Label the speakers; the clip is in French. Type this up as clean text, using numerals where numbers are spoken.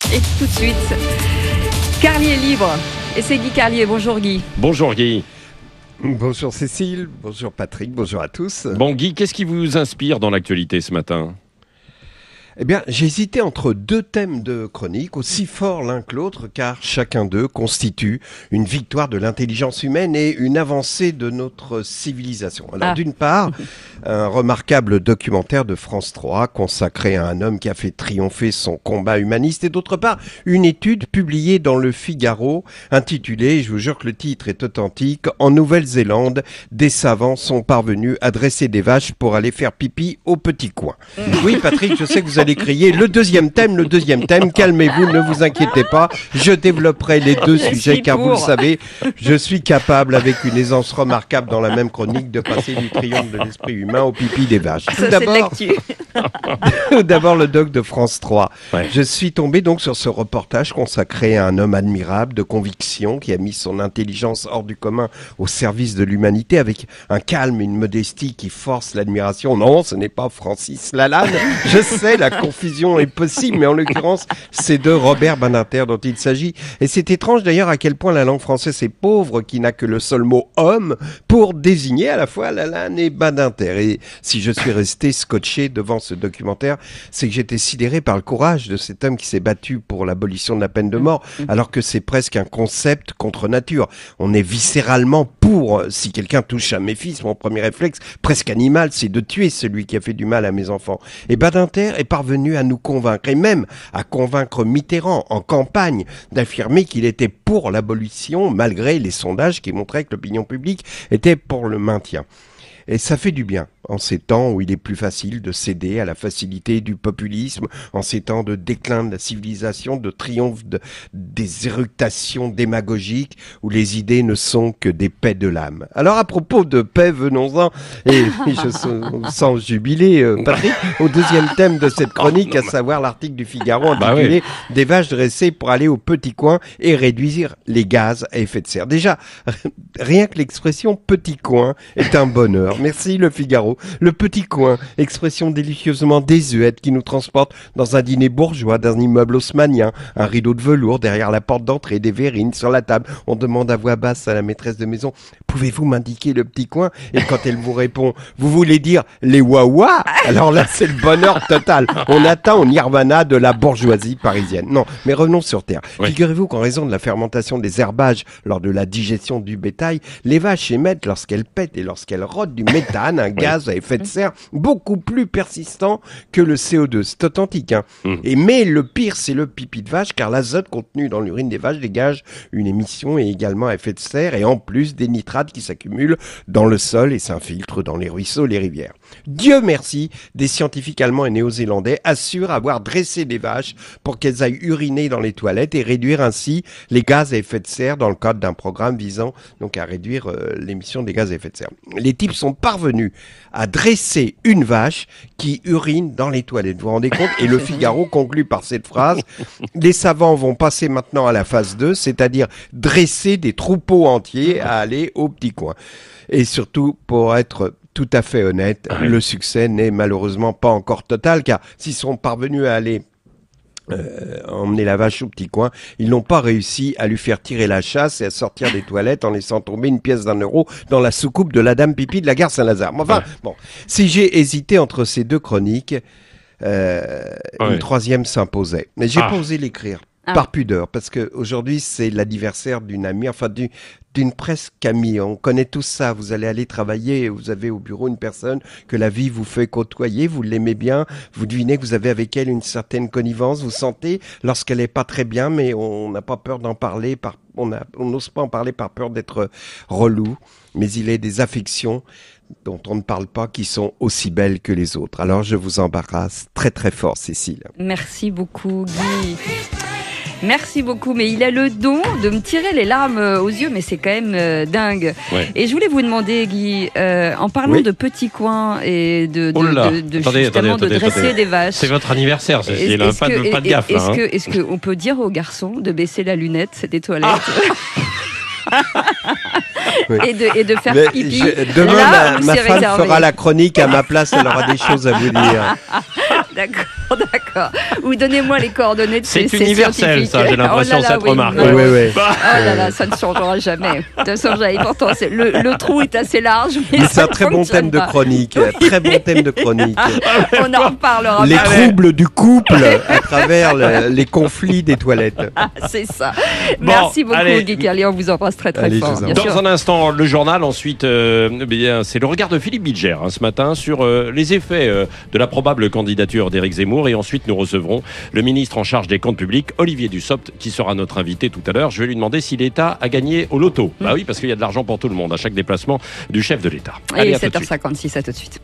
Speaker 1: Et tout de suite, Carlier libre. Et c'est Guy Carlier. Bonjour Guy.
Speaker 2: Bonjour Guy.
Speaker 3: Bonjour Cécile, bonjour Patrick, bonjour à tous.
Speaker 2: Bon Guy, qu'est-ce qui vous inspire dans l'actualité ce matin ?
Speaker 3: Eh bien, j'ai hésité entre deux thèmes de chronique, aussi forts l'un que l'autre, car chacun d'eux constitue une victoire de l'intelligence humaine et une avancée de notre civilisation. Alors, d'une part, un remarquable documentaire de France 3 consacré à un homme qui a fait triompher son combat humaniste, et d'autre part, une étude publiée dans le Figaro, intitulée, je vous jure que le titre est authentique, « En Nouvelle-Zélande, des savants sont parvenus à dresser des vaches pour aller faire pipi au petit coin ». Oui, Patrick, je sais que vous allez crier le deuxième thème, calmez-vous, ne vous inquiétez pas, je développerai les deux sujets car vous le savez, je suis capable avec une aisance remarquable dans la même chronique de passer du triomphe de l'esprit humain au pipi des vaches. Tout d'abord le doc de France 3. Ouais. Je suis tombé donc sur ce reportage consacré à un homme admirable de conviction qui a mis son intelligence hors du commun au service de l'humanité avec un calme et une modestie qui force l'admiration. Non, ce n'est pas Francis Lalanne, je sais, la confusion est possible, mais en l'occurrence, c'est de Robert Badinter dont il s'agit. Et c'est étrange d'ailleurs à quel point la langue française est pauvre, qui n'a que le seul mot « homme » pour désigner à la fois Lalanne et Badinter. Et si je suis resté scotché devant ce documentaire, c'est que j'étais sidéré par le courage de cet homme qui s'est battu pour l'abolition de la peine de mort, alors que c'est presque un concept contre nature. On est viscéralement pour. Si quelqu'un touche à mes fils, mon premier réflexe, presque animal, c'est de tuer celui qui a fait du mal à mes enfants. Et Badinter est parvenu à nous convaincre, et même à convaincre Mitterrand en campagne, d'affirmer qu'il était pour l'abolition, malgré les sondages qui montraient que l'opinion publique était pour le maintien. Et ça fait du bien, en ces temps où il est plus facile de céder à la facilité du populisme, en ces temps de déclin de la civilisation, de triomphe des éructations démagogiques, où les idées ne sont que des paix de l'âme. Alors à propos de paix, venons-en, et je sens jubilé, Patrick, au deuxième thème de cette chronique, à savoir l'article du Figaro intitulé « Des vaches dressées pour aller au petit coin et réduire les gaz à effet de serre ». Déjà, rien que l'expression « petit coin » est un bonheur. Merci le Figaro. Le petit coin, expression délicieusement désuète qui nous transporte dans un dîner bourgeois, d'un immeuble haussmannien, un rideau de velours derrière la porte d'entrée, des verrines sur la table. On demande à voix basse à la maîtresse de maison, pouvez-vous m'indiquer le petit coin? Et quand elle vous répond, vous voulez dire les wawa? Alors là, c'est le bonheur total. On atteint au nirvana de la bourgeoisie parisienne. Non, mais revenons sur terre. Oui. Figurez-vous qu'en raison de la fermentation des herbages lors de la digestion du bétail, les vaches émettent, lorsqu'elles pètent et lorsqu'elles rôtent, du méthane, un gaz à effet de serre beaucoup plus persistant que le CO2. C'est authentique, hein. Mais le pire, c'est le pipi de vache, car l'azote contenu dans l'urine des vaches dégage une émission et également à effet de serre, et en plus des nitrates qui s'accumulent dans le sol et s'infiltrent dans les ruisseaux, les rivières. Dieu merci, des scientifiques allemands et néo-zélandais assurent avoir dressé des vaches pour qu'elles aillent uriner dans les toilettes et réduire ainsi les gaz à effet de serre dans le cadre d'un programme visant donc à réduire l'émission des gaz à effet de serre. Les types sont parvenus à dresser une vache qui urine dans les toilettes. Vous vous rendez compte? Et le Figaro conclut par cette phrase, les savants vont passer maintenant à la phase 2, c'est-à-dire dresser des troupeaux entiers à aller au petit coin. Et surtout, pour être tout à fait honnête, le succès n'est malheureusement pas encore total, car s'ils sont parvenus à aller emmener la vache au petit coin, ils n'ont pas réussi à lui faire tirer la chasse et à sortir des toilettes en laissant tomber une pièce d'1 € dans la soucoupe de la dame pipi de la gare Saint-Lazare. Enfin, bon, si j'ai hésité entre ces deux chroniques, une troisième s'imposait. Mais j'ai pas osé l'écrire. Par pudeur, parce que aujourd'hui c'est l'anniversaire d'une amie, enfin d'une presque amie. On connaît tous ça. Vous allez aller travailler, vous avez au bureau une personne que la vie vous fait côtoyer, vous l'aimez bien, vous devinez que vous avez avec elle une certaine connivence, vous sentez lorsqu'elle est pas très bien, mais on n'a pas peur d'en parler, on n'ose pas en parler par peur d'être relou. Mais il est des affections dont on ne parle pas, qui sont aussi belles que les autres. Alors je vous embarrasse très très fort, Cécile.
Speaker 1: Merci beaucoup, Guy. Merci beaucoup, mais il a le don de me tirer les larmes aux yeux, mais c'est quand même dingue. Ouais. Et je voulais vous demander, Guy, en parlant de petits coins et de dresser des vaches.
Speaker 2: C'est votre anniversaire, Cécile, pas de gaffe.
Speaker 1: Est-ce qu'on peut dire aux garçons de baisser la lunette des toilettes et de faire pipi?
Speaker 3: Demain, ma femme fera la chronique à ma place, elle aura des choses à vous dire.
Speaker 1: D'accord. Ou donnez-moi les coordonnées de ces
Speaker 2: universel, ça, j'ai l'impression, cette remarque.
Speaker 3: Oui.
Speaker 1: Oh là là, ça ne changera jamais. De toute façon, pourtant, le trou est assez large.
Speaker 3: Mais c'est un très bon thème de chronique. Très bon thème de chronique.
Speaker 1: On en reparlera.
Speaker 3: Les troubles du couple à travers les conflits des toilettes.
Speaker 1: C'est ça. Merci beaucoup, Guy Carlier. On vous embrasse très fort.
Speaker 2: Dans un instant, le journal. Ensuite, c'est le regard de Philippe Bilger ce matin sur les effets de la probable candidature d'Éric Zemmour. Et ensuite, nous recevrons le ministre en charge des comptes publics, Olivier Dussopt, qui sera notre invité tout à l'heure. Je vais lui demander si l'État a gagné au loto. Bah oui, parce qu'il y a de l'argent pour tout le monde à chaque déplacement du chef de l'État.
Speaker 1: Et 7h56, à tout de suite.